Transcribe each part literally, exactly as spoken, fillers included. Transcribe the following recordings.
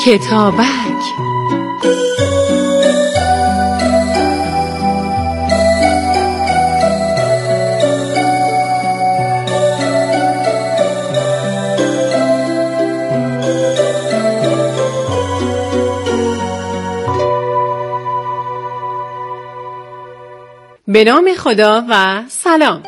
کتابک. به نام خدا و سلام.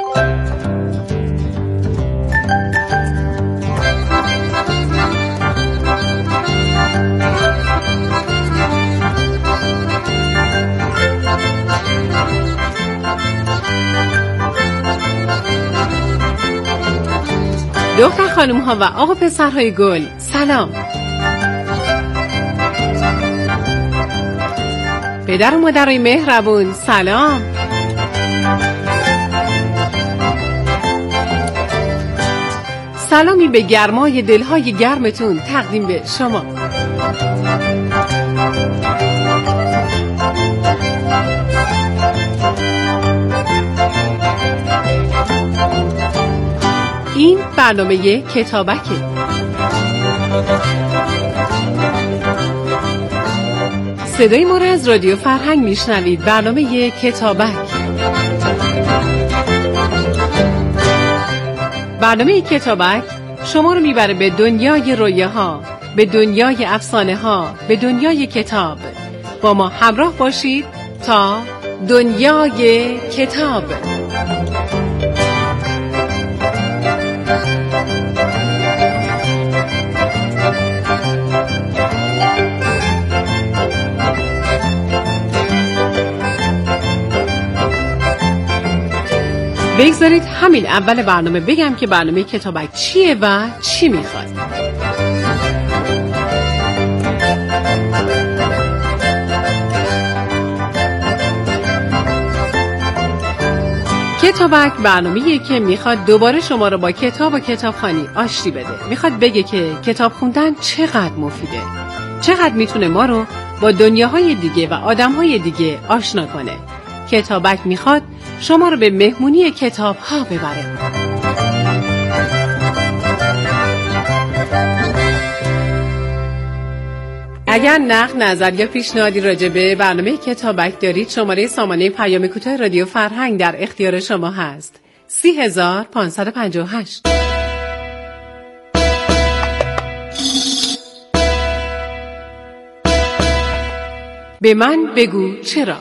دختر خانم ها و آقا پسرهای گل سلام. پدر و مادرای مهربون سلام. سلامی به گرمای دلهای گرمتون تقدیم به شما. این برنامه کتابکه. صدای ما را از رادیو فرهنگ میشنوید. برنامه کتابک. برنامه کتابک شما رو میبره به دنیای رویاها، به دنیای افسانه ها، به دنیای کتاب. با ما همراه باشید تا دنیای کتاب. بگذارید همین اول برنامه بگم که برنامه کتابک چیه و چی میخواد. کتابک برنامه‌ایه که میخواد دوباره شما رو با کتاب و کتابخوانی آشتی بده. میخواد بگه که کتاب خوندن چقدر مفیده، چقدر میتونه ما رو با دنیاهای دیگه و آدمهای دیگه آشنا کنه. کتابک میخواد شما رو به مهمونی کتاب ها ببره. اگر نقد، نظر یا پیشنهادی راجع به برنامه کتابک دارید، شماره سامانه پیام کوتاه رادیو فرهنگ در اختیار شما هست. سی هزار پانصد و پنجاه و هشت. به من بگو چرا.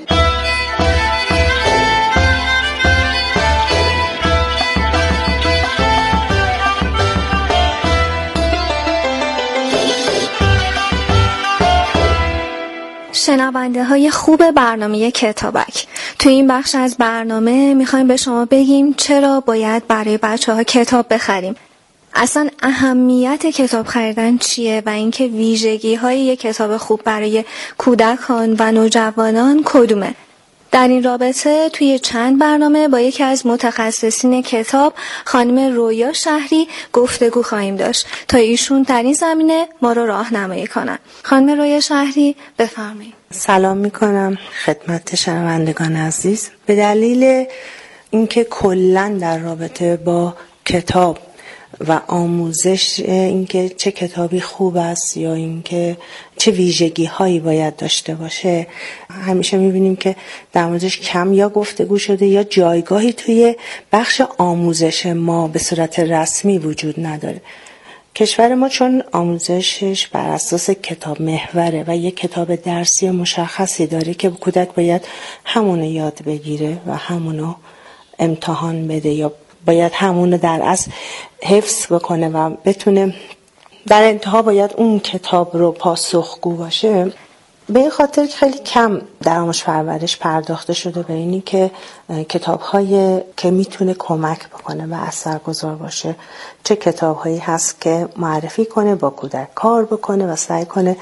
شنونده های خوب برنامه کتابک، تو این بخش از برنامه میخوایم به شما بگیم چرا باید برای بچه ها کتاب بخریم. اصلا اهمیت کتاب خریدن چیه و اینکه ویژگی های یک کتاب خوب برای کودکان و نوجوانان کدومه. در این رابطه توی چند برنامه با یکی از متخصصین کتاب، خانم رویا شهری، گفتگو خواهیم داشت تا ایشون در این زمینه ما رو راهنمایی کنن. خانم رویا شهری بفرمایید. سلام میکنم خدمت شنوندگان عزیز. به دلیل اینکه کلاً در رابطه با کتاب و آموزش، اینکه چه کتابی خوب است یا اینکه چه ویژگی هایی باید داشته باشه، همیشه میبینیم که در موردش کم یا گفتگو شده یا جایگاهی توی بخش آموزش ما به صورت رسمی وجود نداره. کشور ما چون آموزشش بر اساس کتاب محوره و یک کتاب درسی مشخصی داره که کودک باید همونو یاد بگیره و همونو امتحان بده یا باید همونو در اصل حفظ بکنه و بتونه در انتها باید اون کتاب رو پاسخگو باشه. به این خاطر خیلی کم در آموزش پرورش پرداخته شده به اینی که کتاب‌های که میتونه کمک بکنه و اثرگذار باشه، چه کتاب‌هایی هست که معرفی کنه، با کودک کار بکنه و سعی کنه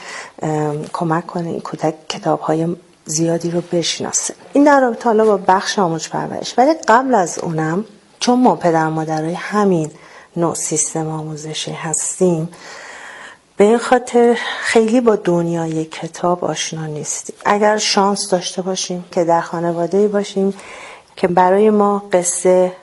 کمک کنه این کودک کتاب‌های زیادی رو بشناسه. این در رابطه حالا با بخش آموزش پرورش. ولی قبل از اونم چون ما پدر مادرای همین نوع سیستم آموزشی هستیم، به این خاطر خیلی با دنیای کتاب آشنا نیستیم. اگر شانس داشته باشیم که در خانواده‌ای باشیم که برای ما قصه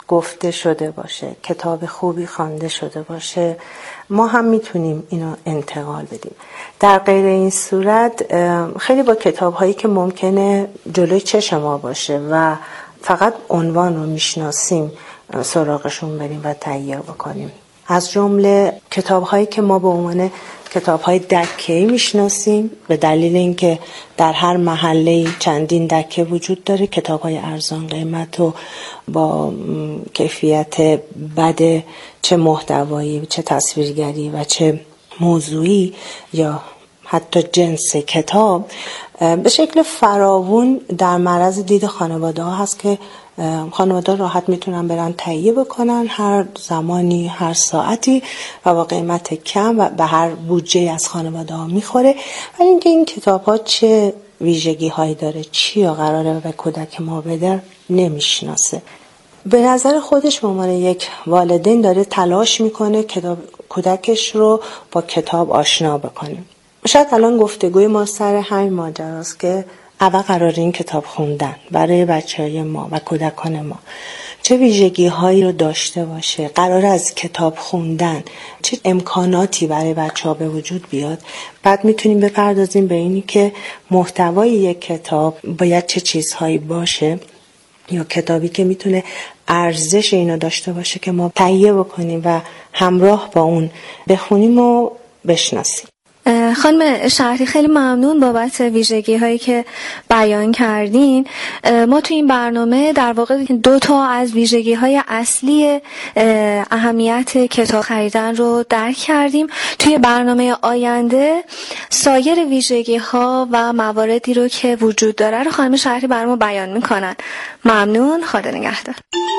گفته شده باشه، کتاب خوبی خوانده شده باشه، ما هم میتونیم اینو انتقال بدیم. در غیر این صورت خیلی با کتاب هایی که ممکنه جلوی چشم ما باشه و فقط عنوان رو میشناسیم سراغشون بریم و تهیه بکنیم. از جمله کتاب هایی که ما به عنوان کتاب های دکه‌ای میشناسیم به دلیل اینکه در هر محله چندین دکه وجود داره، کتاب های ارزان قیمت و با کیفیت بد چه محتوایی چه تصویرگری و چه موضوعی یا حتی جنس کتاب به شکل فراوون در معرض دید خانواده ها هست که خانواده راحت میتونن برن تهیه بکنن هر زمانی هر ساعتی و با قیمت کم و به هر بودجه از خانواده ها میخوره. ولی اینکه این کتاب ها چه ویژگی هایی داره، چی قراره به کودک ما بده نمیشناسه. به نظر خودش به عنوان یک والدین داره تلاش میکنه کتاب کودکش رو با کتاب آشنا بکنه. شاید الان گفتگوی ما سر همین ماجراست که اول قراره این کتاب خوندن برای بچه‌های ما و کودکان ما چه ویژگی هایی رو داشته باشه، قراره از کتاب خوندن چه امکاناتی برای بچه‌ها به وجود بیاد. بعد میتونیم بپردازیم به اینی که محتوای یک کتاب باید چه چیزهایی باشه یا کتابی که میتونه ارزش اینو داشته باشه که ما تهیه بکنیم و همراه با اون بخونیم و بشناسیم. خانم شهری خیلی ممنون بابت ویژگی هایی که بیان کردین. ما توی این برنامه در واقع دو تا از ویژگی های اصلی اهمیت کتاب خریدن رو درک کردیم. توی برنامه آینده سایر ویژگی ها و مواردی رو که وجود داره رو خانم شهری برامون بیان میکنن. ممنون، خدا نگهدار.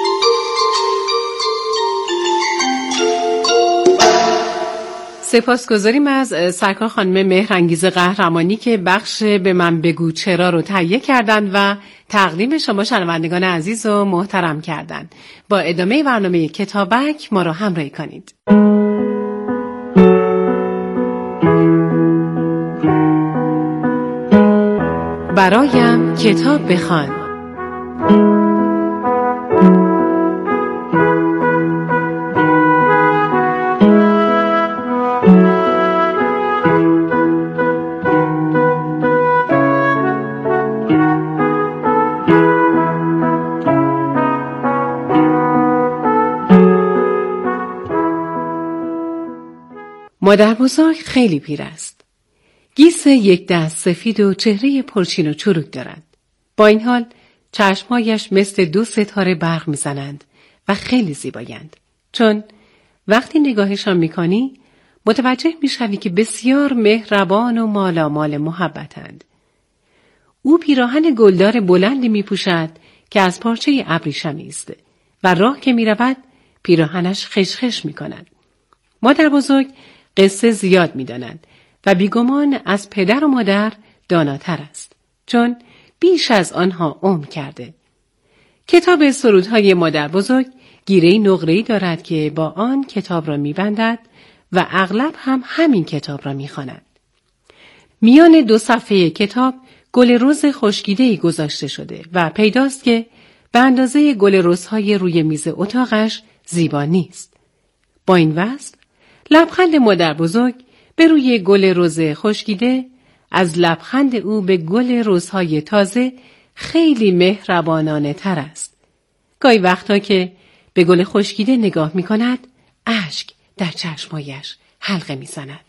سپاسگزاریم از سرکار خانم مهرانگیز قهرمانی که بخش به من بگو چرا رو تهیه کردند و تقدیم شما شنوندگان عزیز و محترم کردند. با ادامه برنامه کتابک ما رو همراهی کنید. برایم کتاب بخوان. مادر بزرگ خیلی پیر است. گیس یک دست سفید و چهره پرچین و چروک دارد. با این حال چشمهایش مثل دو ستاره برق میزنند و خیلی زیبایند. چون وقتی نگاهشان میکنی متوجه میشوی که بسیار مهربان و مالامال محبتند. او پیراهن گلدار بلندی میپوشد که از پارچه ابریشمی است و راه که میرود پیراهنش خشخش میکند. مادر بزرگ قصه زیاد می‌داند و بیگمان از پدر و مادر داناتر است، چون بیش از آنها عمر کرده. کتاب سرودهای مادر بزرگ گیره نقره‌ای دارد که با آن کتاب را می‌بندد و اغلب هم همین کتاب را می‌خواند. میان دو صفحه کتاب گل رز خشکیده‌ای گذاشته شده و پیداست که به اندازه گل رزهای روی میز اتاقش زیبا نیست. با این وصف لبخند مادر بزرگ به روی گل رز خشکیده از لبخند او به گل رزهای تازه خیلی مهربانانه تر است. گاهی وقتا که به گل خشکیده نگاه می کند، اشک در چشمایش حلقه می زند.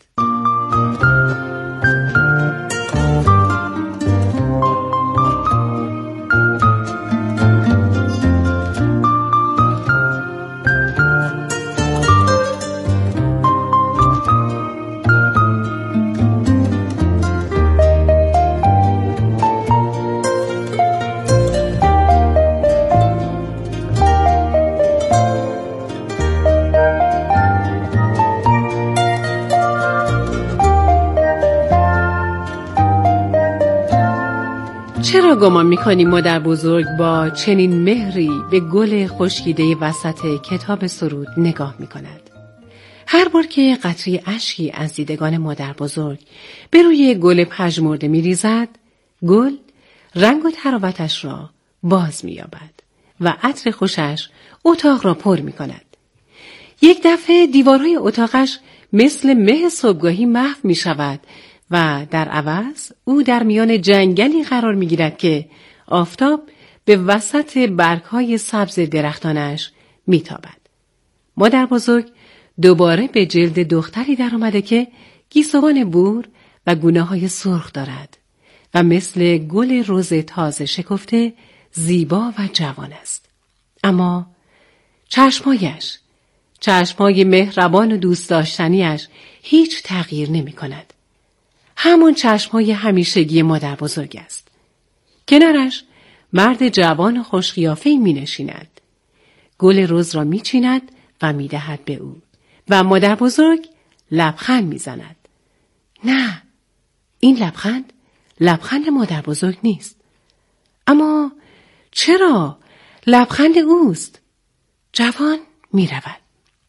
چرا گمان می‌کنی مادر بزرگ با چنین مهری به گل خشکیده وسط کتاب سرود نگاه می‌کند؟ هر بار که قطره اشکی از دیدگان مادر بزرگ به روی گل پژمرده می‌ریزد، گل رنگ و تراوتش را باز می‌یابد و عطر خوشش اتاق را پر می کند. یک دفعه دیوارهای اتاقش مثل مه صبحگاهی محو می شود و در عوض او در میان جنگلی قرار می گیرد که آفتاب به وسط برگهای سبز درختانش می تابد. مادر بزرگ دوباره به جلد دختری در آمده که گیسوان بور و گونه های سرخ دارد و مثل گل رز تازه شکفته زیبا و جوان است. اما چشمایش، چشمای مهربان و دوست داشتنیش هیچ تغییر نمی کند. همون چشمای همیشگی مادر بزرگ است. کنارش مرد جوان و خوشقیافه‌ای می نشیند. گل رز را می چیند و می دهد به او و مادر بزرگ لبخند می زند. نه، این لبخند لبخند مادر بزرگ نیست. اما چرا؟ لبخند اوست. جوان می رود.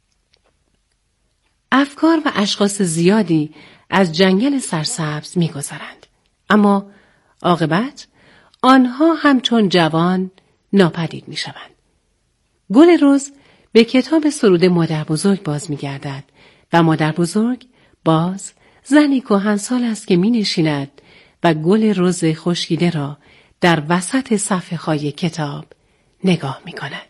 افکار و اشخاص زیادی از جنگل سرسبز می گذرند. اما عاقبت آنها همچون جوان ناپدید می شوند. گل رز به کتاب سرود مادر بزرگ باز می گردد و مادر بزرگ باز زنی کهنسال است که می نشیند و گل رز خشکیده را در وسط صفحه های کتاب نگاه می کند.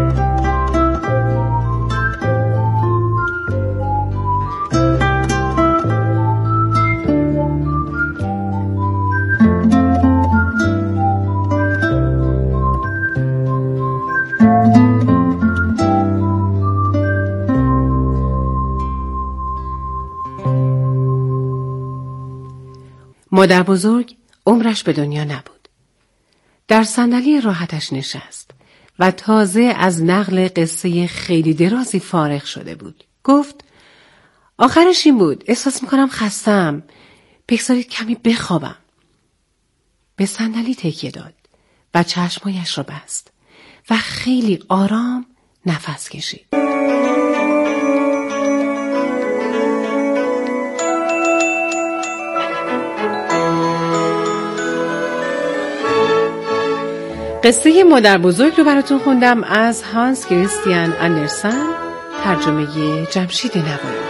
مادر بزرگ عمرش به دنیا نبود. در صندلی راحتش نشست و تازه از نقل قصه خیلی درازی فارغ شده بود. گفت آخرش این بود، احساس میکنم خستم، بگذارید کمی بخوابم. به صندلی تکیه داد و چشمایش را بست و خیلی آرام نفس کشید. قصه مادر بزرگ رو براتون خوندم از هانس کریستیان اندرسن، ترجمه جمشید نوایی.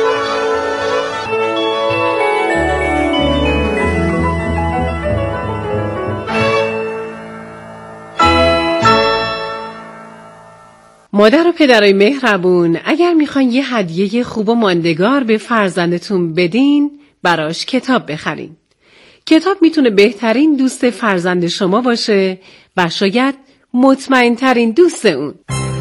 مادر و پدرای مهربون، اگر میخواین یه هدیه خوب و ماندگار به فرزندتون بدین، براش کتاب بخرین. کتاب میتونه بهترین دوست فرزند شما باشه و شاید مطمئن ترین دوست اون.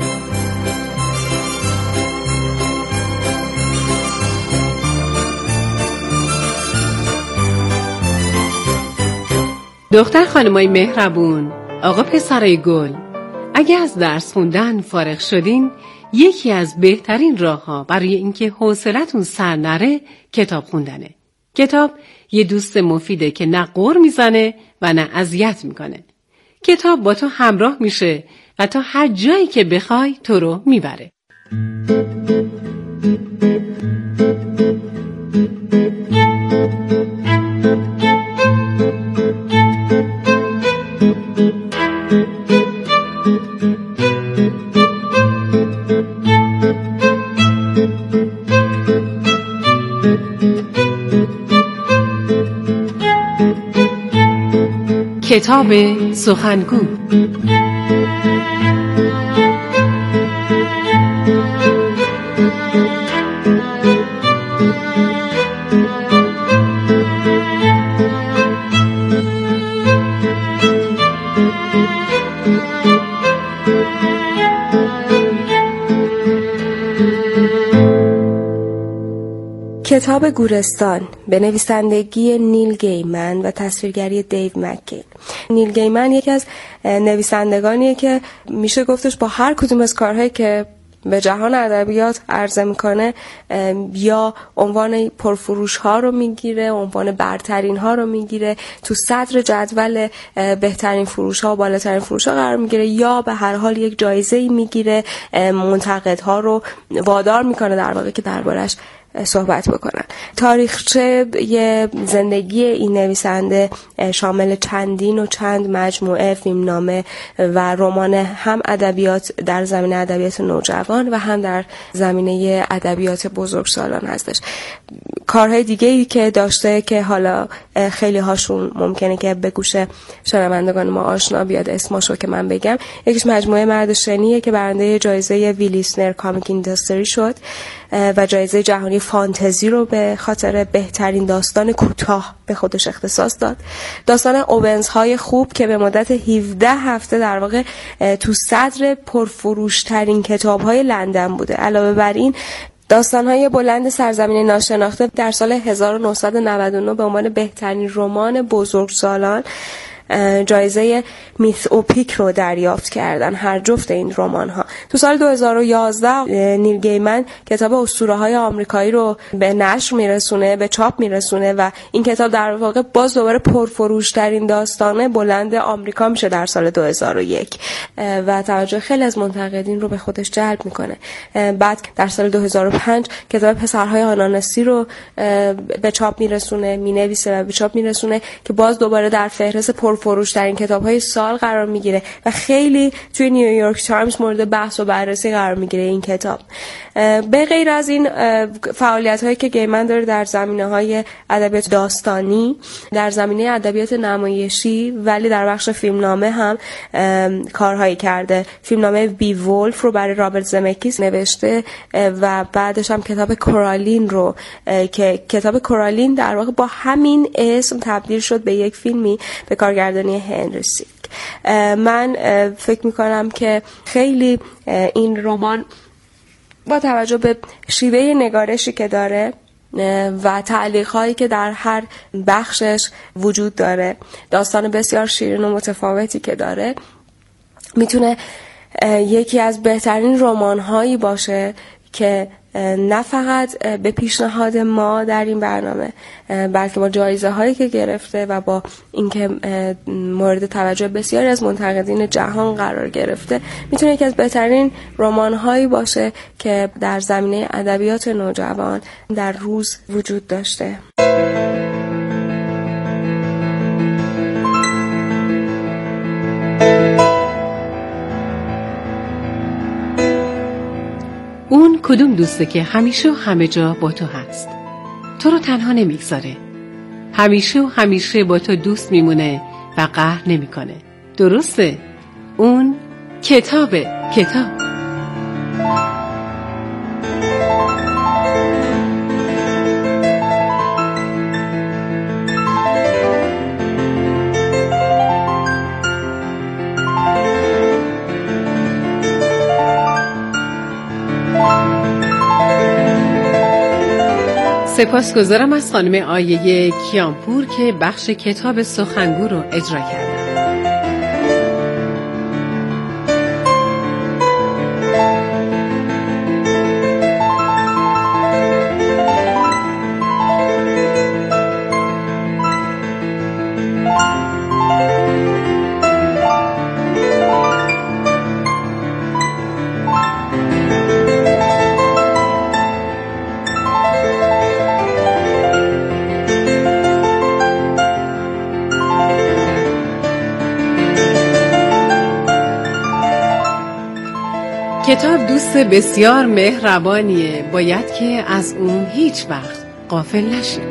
دختر خانمای مهربون، آقا پسرای گل، اگه از درس خوندن فارغ شدین، یکی از بهترین راه‌ها برای اینکه حوصلتون سر نره کتاب خوندنه. کتاب یه دوست مفیده که نه غر میزنه و نه اذیت میکنه. کتاب با تو همراه میشه و تا هر جایی که بخوای تو رو میبره. کتاب سخنگو. کتاب گورستان به نویسندگی نیل گیمن و تصویرگری دیو مک‌کین. نیل گیمن یکی از نویسندگانیه که میشه گفتش با هر کدوم از کارهایی که به جهان ادبیات عرضه میکنه یا عنوان پرفروش ها رو میگیره، عنوان برترین ها رو میگیره، تو صدر جدول بهترین فروش ها و بالاترین فروش ها قرار میگیره، یا به هر حال یک جایزه میگیره، منتقدها رو وادار میکنه در واقع که دربارش صحبت بکنن. تاریخچه یه زندگی این نویسنده شامل چندین و چند مجموعه فیلمنامه و رمان هم ادبیات در زمینه ادبیات نوجوان و هم در زمینه ادبیات بزرگسالان هستش. کارهای دیگه‌ای که داشته که حالا خیلی هاشون ممکنه که به گوش شنوندگان ما آشنا بیاد اسمشو که من بگم، یکیش مجموعه مرد شنیه که برنده جایزه ویلیسنر کامیک اینداستری شد و جایزه جهانی فانتزی رو به خاطر بهترین داستان کوتاه به خودش اختصاص داد. داستان اوبنز های خوب که به مدت هفده هفته در واقع تو صدر پرفروش ترین کتاب های لندن بوده. علاوه بر این داستان‌های بلند سرزمین ناشناخته در سال هزار و نهصد و نود و نه به عنوان بهترین رمان بزرگسالان جایزه میثوپیک رو دریافت کردن هر جفت این رمان ها. تو سال دو هزار و یازده نیل گیمن کتاب اسطوره‌های آمریکایی رو به نشر میرسونه، به چاپ میرسونه و این کتاب در واقع باز دوباره پرفروش ترین داستان بلند آمریکا میشه در سال دو هزار و یک و توجه خیلی از منتقدین رو به خودش جلب میکنه. بعد در سال دو هزار و پنج کتاب پسرهای آناناسی رو به چاپ میرسونه، مینویسه و به چاپ میرسونه که باز دوباره در فهرست پر فروش ترین کتاب‌های سال قرار میگیره و خیلی توی نیویورک تایمز مورد بحث و بررسی قرار میگیره این کتاب. به غیر از این فعالیت‌هایی که گیمن داره در زمینه‌های ادبیات داستانی، در زمینه ادبیات نمایشی ولی در بخش فیلمنامه هم کارهایی کرده. فیلمنامه بی ولف رو برای رابرت زمکیس نوشته و بعدش هم کتاب کورالین رو که کتاب کورالین در واقع با همین اسم تبدیل شد به یک فیلمی به کارگردانی هنری سیک. من فکر میکنم که خیلی این رمان با توجه به شیوه نگارشی که داره و تعلیق‌هایی که در هر بخشش وجود داره، داستان بسیار شیرین و متفاوتی که داره، میتونه یکی از بهترین رمان‌هایی باشه که نه فقط به پیشنهاد ما در این برنامه بلکه با جایزه هایی که گرفته و با اینکه مورد توجه بسیاری از منتقدین جهان قرار گرفته میتونه یکی از بهترین رمان هایی باشه که در زمینه ادبیات نوجوان در روز وجود داشته. اون کدوم دوسته که همیشه و همه جا با تو هست، تو رو تنها نمیگذاره، همیشه و همیشه با تو دوست میمونه و قهر نمیکنه. درسته؟ اون کتابه. کتاب سپاسگزارم از خانم آیه کیانپور که بخش کتاب سخنگو رو اجرا کردن. کتاب دوست بسیار مهربانیه، باید که از اون هیچ وقت غافل نشیم.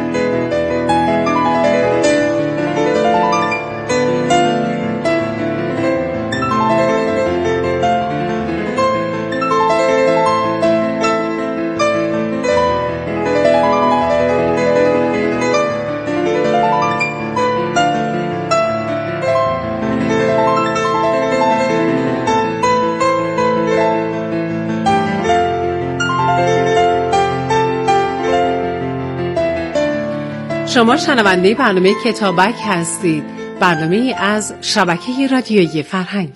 شما شنونده برنامه کتابک هستید، برنامه از شبکه رادیویی فرهنگ.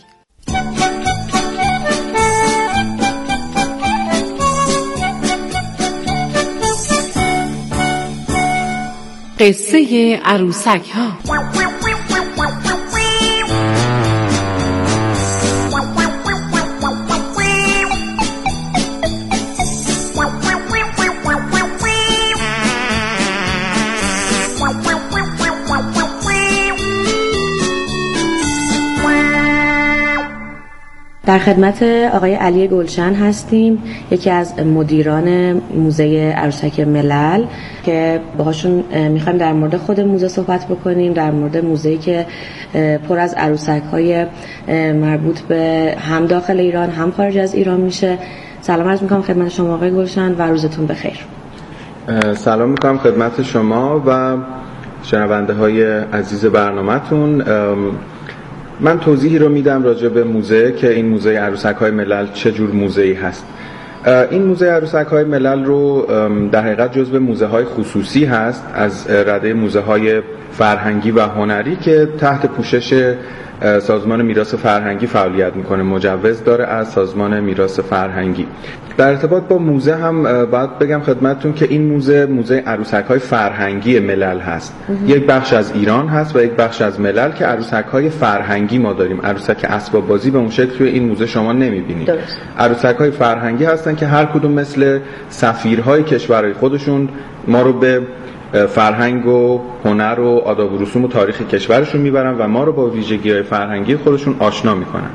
قصه عروسک ها. در خدمت آقای علی گلشن هستیم، یکی از مدیران موزه عروسک ملل که باهاشون میخوایم در مورد خود موزه صحبت بکنیم، در مورد موزه‌ای که پر از عروسک‌های مربوط به هم داخل ایران هم خارج از ایران میشه. سلام عرض میکنم خدمت شما آقای گلشن و روزتون بخیر. سلام میکنم خدمت شما و شنونده های عزیز برنامه‌تون. من توضیحی رو میدم راجع به موزه که این موزه عروسک‌های ملل چه جور موزه‌ای هست. این موزه عروسک‌های ملل رو در حقیقت جزو موزه‌های خصوصی هست از رده موزه‌های فرهنگی و هنری که تحت پوشش سازمان میراث فرهنگی فعالیت میکنه، مجوز داره از سازمان میراث فرهنگی. در ارتباط با موزه هم باید بگم خدمتتون که این موزه موزه عروسک‌های فرهنگی ملل هست. یک بخش از ایران هست و یک بخش از ملل که عروسک‌های فرهنگی ما داریم. عروسک اسباب بازی به اون شکل توی این موزه شما نمیبینید. عروسک‌های فرهنگی هستن که هر کدوم مثل سفیرهای کشورهای خودشون ما رو به فرهنگ و هنر و آداب و رسوم و تاریخ کشورشون میبرن و ما رو با ویژگی‌های فرهنگی خودشون آشنا میکنن.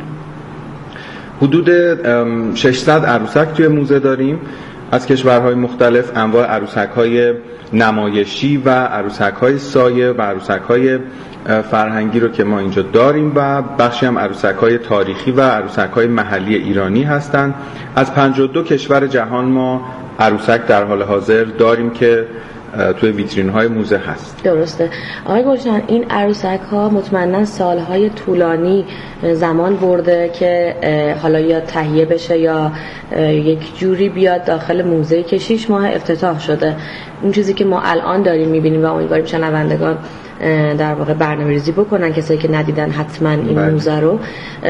حدود ششصد عروسک توی موزه داریم از کشورهای مختلف، انواع عروسک‌های نمایشی و عروسک‌های سایه و عروسک‌های فرهنگی رو که ما اینجا داریم و بخشی هم عروسک‌های تاریخی و عروسک‌های محلی ایرانی هستند. از پنجاه و دو کشور جهان ما عروسک در حال حاضر داریم که توی ویترین های موزه هست. درسته. آقای گلشن، این عروسک ها مطمئنا سالهای طولانی زمان برده که حالا یا تهیه بشه یا یک جوری بیاد داخل موزه که شش ماه افتتاح شده. اون چیزی که ما الان داریم میبینیم و امیدواریم شنوندگان در واقع برنامه‌ریزی بکنن، کسایی که ندیدن حتما این بله. موزه رو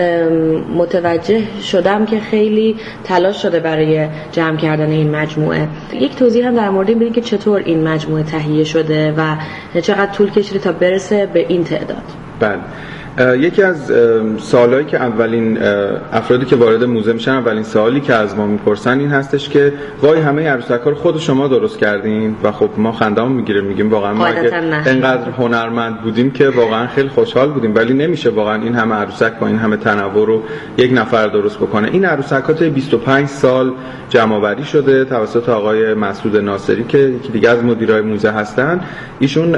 متوجه شدم که خیلی تلاش شده برای جمع کردن این مجموعه. یک توضیح هم در مورد این بدین که چطور این مجموعه تهیه شده و چقدر طول کشیده تا برسه به این تعداد. بله. یکی از سوالایی که اولین افرادی که وارد موزه میشن اولین سوالی که از ما میپرسن این هستش که وای همه عروسک‌ها رو خود شما درست کردین و خب ما خنده‌مون میگیره، میگیم واقعا ما اگه اینقدر هنرمند بودیم که واقعا خیلی خوشحال بودیم، ولی نمیشه واقعا این همه عروسک با این همه تنوع رو یک نفر درست بکنه. این عروسک‌ها تا بیست و پنج سال جمع‌آوری شده توسط آقای مسعود ناصری که یکی دیگه از مدیرای موزه هستن. ایشون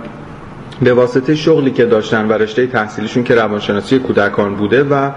به واسطه شغلی که داشتن و رشته تحصیلیشون که روانشناسی کودکان بوده و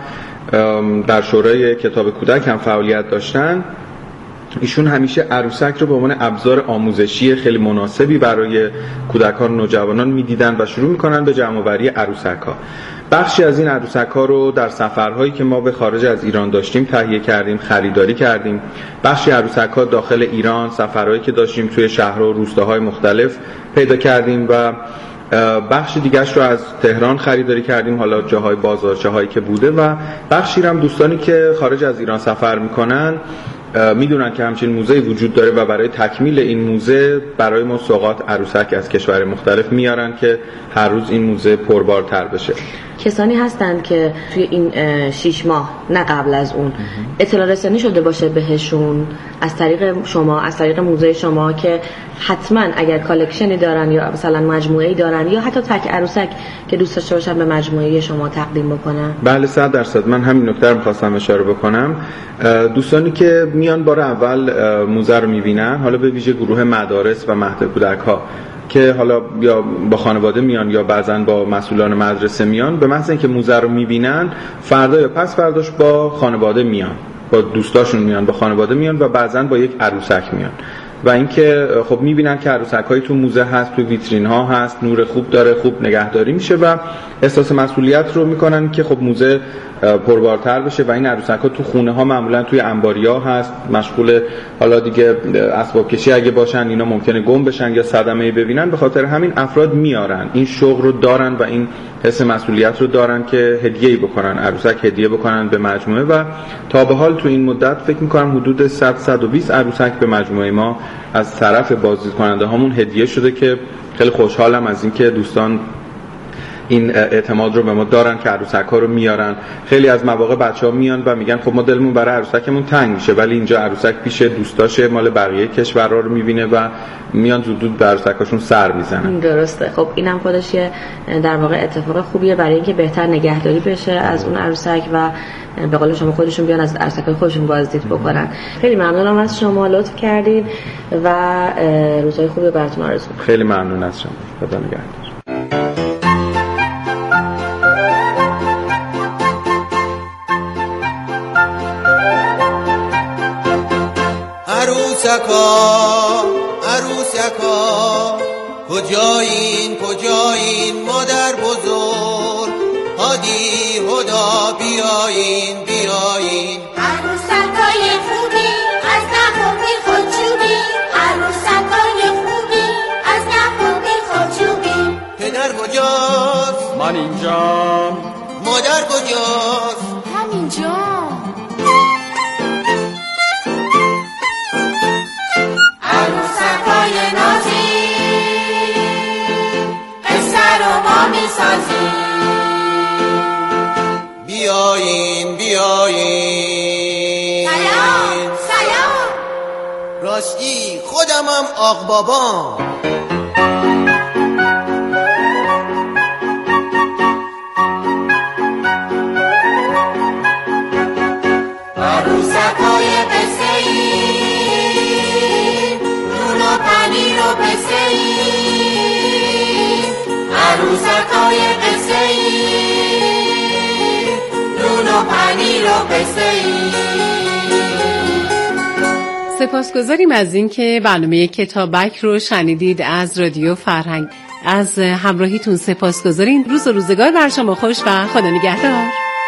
در شورای کتاب کودک هم فعالیت داشتن، ایشون همیشه عروسک رو به عنوان ابزار آموزشی خیلی مناسبی برای کودکان و نوجوانان میدیدن و شروع میکنن به جمع‌آوری عروسک‌ها. بخشی از این عروسک‌ها رو در سفرهایی که ما به خارج از ایران داشتیم تهیه کردیم، خریداری کردیم. بخشی عروسک‌ها داخل ایران، سفرهایی که داشتیم توی شهرها و روستاهای مختلف پیدا کردیم و بخش دیگه‌اش رو از تهران خریداری کردیم، حالا جاهای بازارچه هایی که بوده، و بخشی هم دوستانی که خارج از ایران سفر میکنن میدونن که همچین موزه‌ای وجود داره و برای تکمیل این موزه برای ما سوغات عروسک از کشور مختلف میارن که هر روز این موزه پربارتر بشه. کسانی هستند که توی این شیش ماه نه قبل از اون اطلاع رسانی شده باشه بهشون از طریق شما، از طریق موزه شما، که حتما اگر کالکشنی دارن یا مثلا مجموعه‌ای دارن یا حتی تک عروسک که دوست داشته باشن به مجموعه شما تقدیم بکنن؟ بله صد درصد. من همین نکته رو می‌خواستم اشاره بکنم. دوستانی که میان بار اول موزه رو می‌بینن، حالا به ویژه گروه مدارس و مهد کودک‌ها که حالا یا با خانواده میان یا بعضا با مسئولان مدرسه میان، به محض اینکه موزه رو میبینن فردا یا پس فرداش با خانواده میان، با دوستاشون میان، با خانواده میان و بعضا با یک عروسک میان. و اینکه خب میبینن که عروسک‌های تو موزه هست، تو ویترین ها هست، نور خوب داره، خوب نگهداری میشه و احساس مسئولیت رو میکنن که خب موزه پربارتر بشه و این عروسک‌ها تو خونه ها معمولا توی انباریا هست، مشغول حالا دیگه اسباب کشی اگه باشن اینا ممکنه گم بشن یا صدمه‌ای ببینن. به خاطر همین افراد میارن، این شوق رو دارن و این حس مسئولیت رو دارن که هدیه‌ای بکنن، عروسک هدیه بکنن به مجموعه. و تا به حال تو این مدت فکر می‌کنم حدود صد تا صد و بیست عروسک به مجموعه ما از طرف بازدید کننده هامون هدیه شده که خیلی خوشحالم از اینکه دوستان این اعتماد رو به ما دارن که عروسک‌ها رو میارن. خیلی از مواقع بچه‌ها میان و میگن خب ما دلمون برای عروسکمون تنگ میشه، ولی اینجا عروسک پیش دوستاشه مال بقیه کشورها رو میبینه و میان زود زود به عروسکاشون سر میزنن. درسته. خب اینم خودش یه در واقع اتفاق خوبیه برای اینکه بهتر نگهداری بشه از اون عروسک و به قول شما خودشون بیان از عروسک‌های خودشون بازدید بکنن. خیلی ممنونم از شما، لطف کردید و روزهای خوبی براتون آرزو می‌کنم. خیلی ممنون از شما. خدا نگهدار. عروسکا عروسکا کجایین کجایین مادر بزرگ، هادی هدا بیاین بیاین. عروسکای خوبی از نخوبی خودچوبی، عروسکای خوبی از نخوبی خودچوبی. پدر کجاست؟ من اینجام. مادر کجاست؟ همینجام. بیاین بیاین. سلام سلام. راستی خودمم آق بابام. عروسکای قصه‌ای نون و پنیر و پسه‌ای، عروسکای قصه‌ای سپاسگزاریم از اینکه برنامه کتابک رو شنیدید از رادیو فرهنگ. از همراهیتون سپاسگزاریم. روز و روزگار بر شما خوش و خدا نگهدار.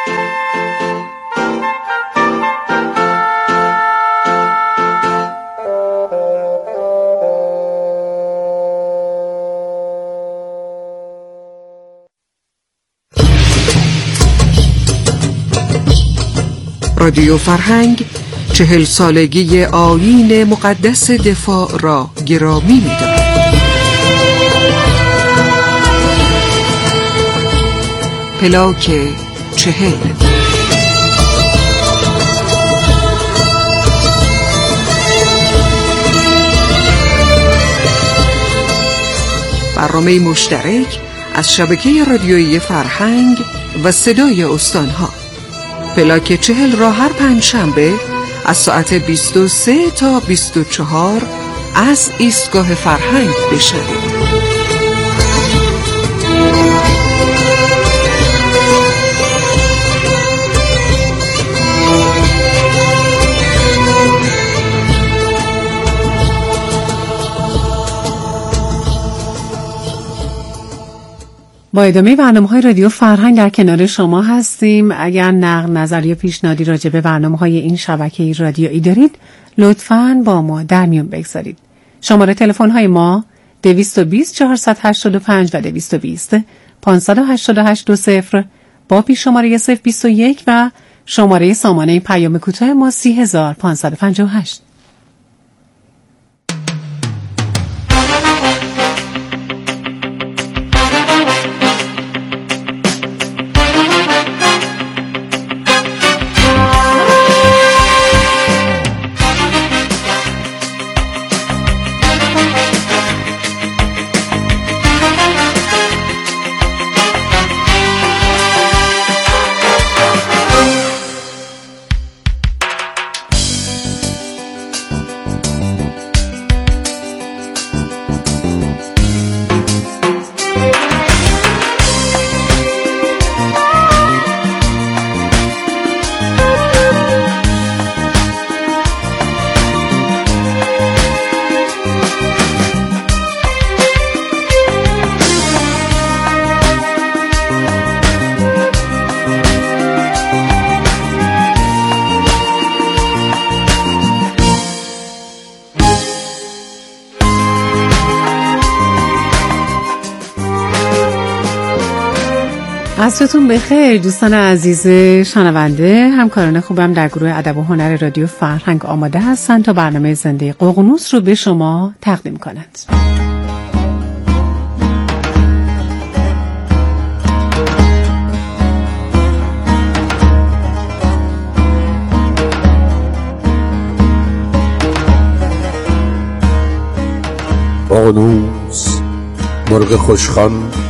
رادیو فرهنگ چهل سالگی آیین مقدس دفاع را گرامی می‌دارد. پلاک چهل. برنامه مشترک از شبکه رادیویی فرهنگ و صدای استانها. پلاک چهل را هر پنج شنبه از ساعت بیست و سه تا بیست و چهار از ایستگاه فرهنگ بشنوید. با ادامه برنامه‌های رادیو فرهنگ در کنار شما هستیم. اگر نقد، نظر یا پیشنهادی راجع به برنامه‌های این شبکه رادیویی دارید، لطفاً با ما در میون بگذارید. شماره تلفن‌های ما دویست و بیست چهارصد و هشتاد و پنج و دویست و بیست پانصد و هشتاد و هشت دو صفر با پیش شماره صفر بیست و یک و شماره سامانه پیام کوتاه ما سی هزار پانصد و پنجاه و هشت. عصرتون بخیر دوستان عزیز شنونده. همکاران خوبم در گروه ادب و هنر رادیو فرهنگ آماده هستند تا برنامه زنده ققنوس رو به شما تقدیم کنند. فانوس مرغ خوشخوان